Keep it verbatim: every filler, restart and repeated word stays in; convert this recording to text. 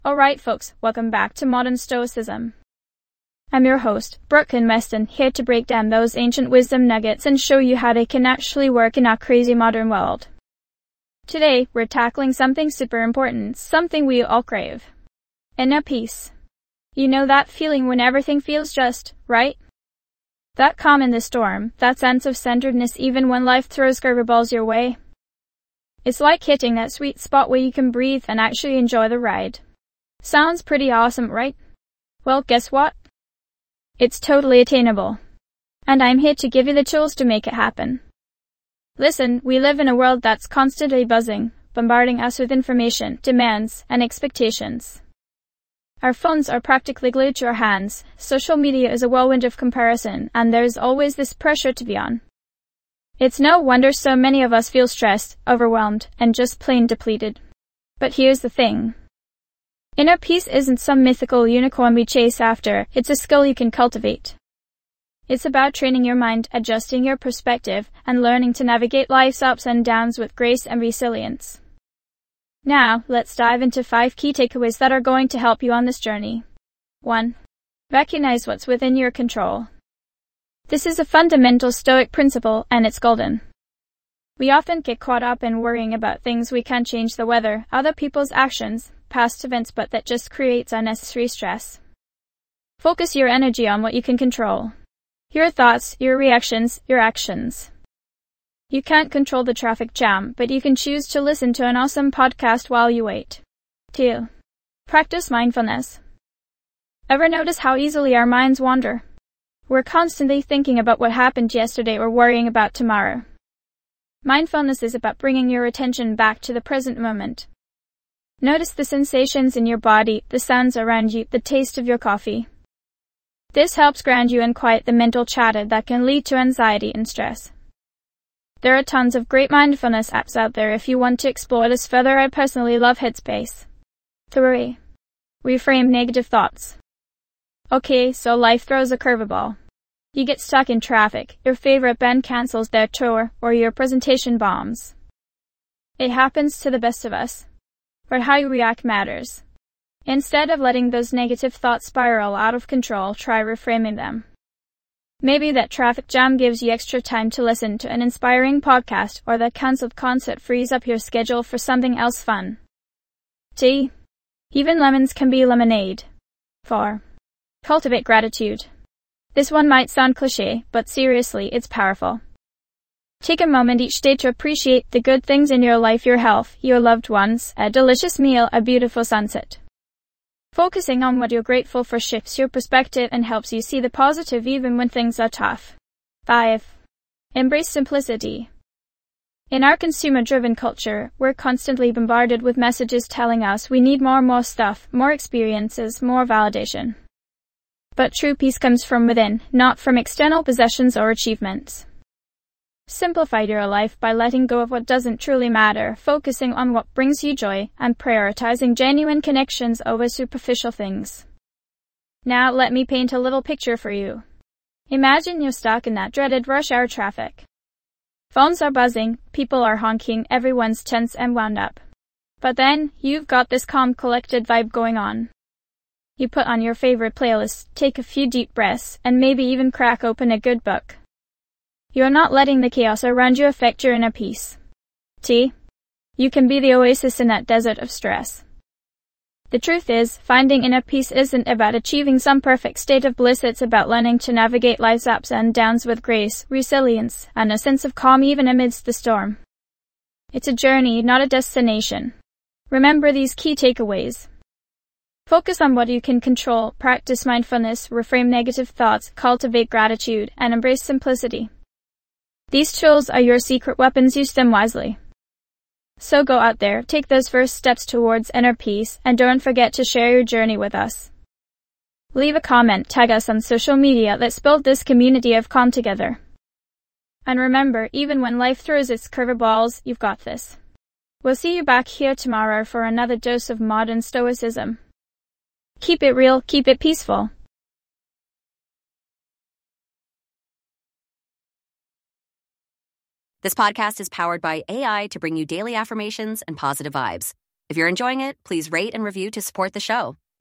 Alright folks, welcome back to Modern Stoicism. I'm your host, Brooklyn Weston, here to break down those ancient wisdom nuggets and show you how they can actually work in our crazy modern world. Today, we're tackling something super important, something we all crave. Inner peace. You know that feeling when everything feels just right? That calm in the storm, that sense of centeredness even when life throws curveballs your way. It's like hitting that sweet spot where you can breathe and actually enjoy the ride. Sounds pretty awesome, right? Well, guess what? It's totally attainable. And I'm here to give you the tools to make it happen. Listen, we live in a world that's constantly buzzing, bombarding us with information, demands, and expectations. Our phones are practically glued to our hands, social media is a whirlwind of comparison, and there's always this pressure to be on. It's no wonder so many of us feel stressed, overwhelmed, and just plain depleted. But here's the thing. Inner peace isn't some mythical unicorn we chase after, it's a skill you can cultivate. It's about training your mind, adjusting your perspective, and learning to navigate life's ups and downs with grace and resilience. Now, let's dive into five key takeaways that are going to help you on this journey. one. Recognize what's within your control. This is a fundamental Stoic principle, and it's golden. We often get caught up in worrying about things we can't change: the weather, other people's actions, past events, but that just creates unnecessary stress. Focus your energy on what you can control. Your thoughts, your reactions, your actions. You can't control the traffic jam, but you can choose to listen to an awesome podcast while you wait. two. Practice mindfulness. Ever notice how easily our minds wander? We're constantly thinking about what happened yesterday or worrying about tomorrow. Mindfulness is about bringing your attention back to the present moment. Notice the sensations in your body, the sounds around you, the taste of your coffee. This helps ground you and quiet the mental chatter that can lead to anxiety and stress. There are tons of great mindfulness apps out there if you want to explore this further. I personally love Headspace. three. Reframe negative thoughts. Okay, so life throws a curveball. You get stuck in traffic, your favorite band cancels their tour, or your presentation bombs. It happens to the best of us. But how you react matters. Instead of letting those negative thoughts spiral out of control, try reframing them. Maybe that traffic jam gives you extra time to listen to an inspiring podcast, or that cancelled concert frees up your schedule for something else fun. T. Even lemons can be lemonade. four. Cultivate gratitude. This one might sound cliché, but seriously, it's powerful. Take a moment each day to appreciate the good things in your life: your health, your loved ones, a delicious meal, a beautiful sunset. Focusing on what you're grateful for shifts your perspective and helps you see the positive even when things are tough. five. Embrace simplicity. In our consumer-driven culture, we're constantly bombarded with messages telling us we need more and more stuff, more experiences, more validation. But true peace comes from within, not from external possessions or achievements. Simplify your life by letting go of what doesn't truly matter, focusing on what brings you joy, and prioritizing genuine connections over superficial things. Now let me paint a little picture for you. Imagine you're stuck in that dreaded rush hour traffic. Phones are buzzing, people are honking, everyone's tense and wound up. But then, you've got this calm, collected vibe going on. You put on your favorite playlist, take a few deep breaths, and maybe even crack open a good book. You're not letting the chaos around you affect your inner peace. T. You can be the oasis in that desert of stress. The truth is, finding inner peace isn't about achieving some perfect state of bliss. It's about learning to navigate life's ups and downs with grace, resilience, and a sense of calm even amidst the storm. It's a journey, not a destination. Remember these key takeaways. Focus on what you can control, practice mindfulness, reframe negative thoughts, cultivate gratitude, and embrace simplicity. These tools are your secret weapons. Use them wisely. So go out there, take those first steps towards inner peace, and don't forget to share your journey with us. Leave a comment, tag us on social media. Let's build this community of calm together. And remember, even when life throws its curveballs, you've got this. We'll see you back here tomorrow for another dose of modern stoicism. Keep it real, keep it peaceful. This podcast is powered by A I to bring you daily affirmations and positive vibes. If you're enjoying it, please rate and review to support the show.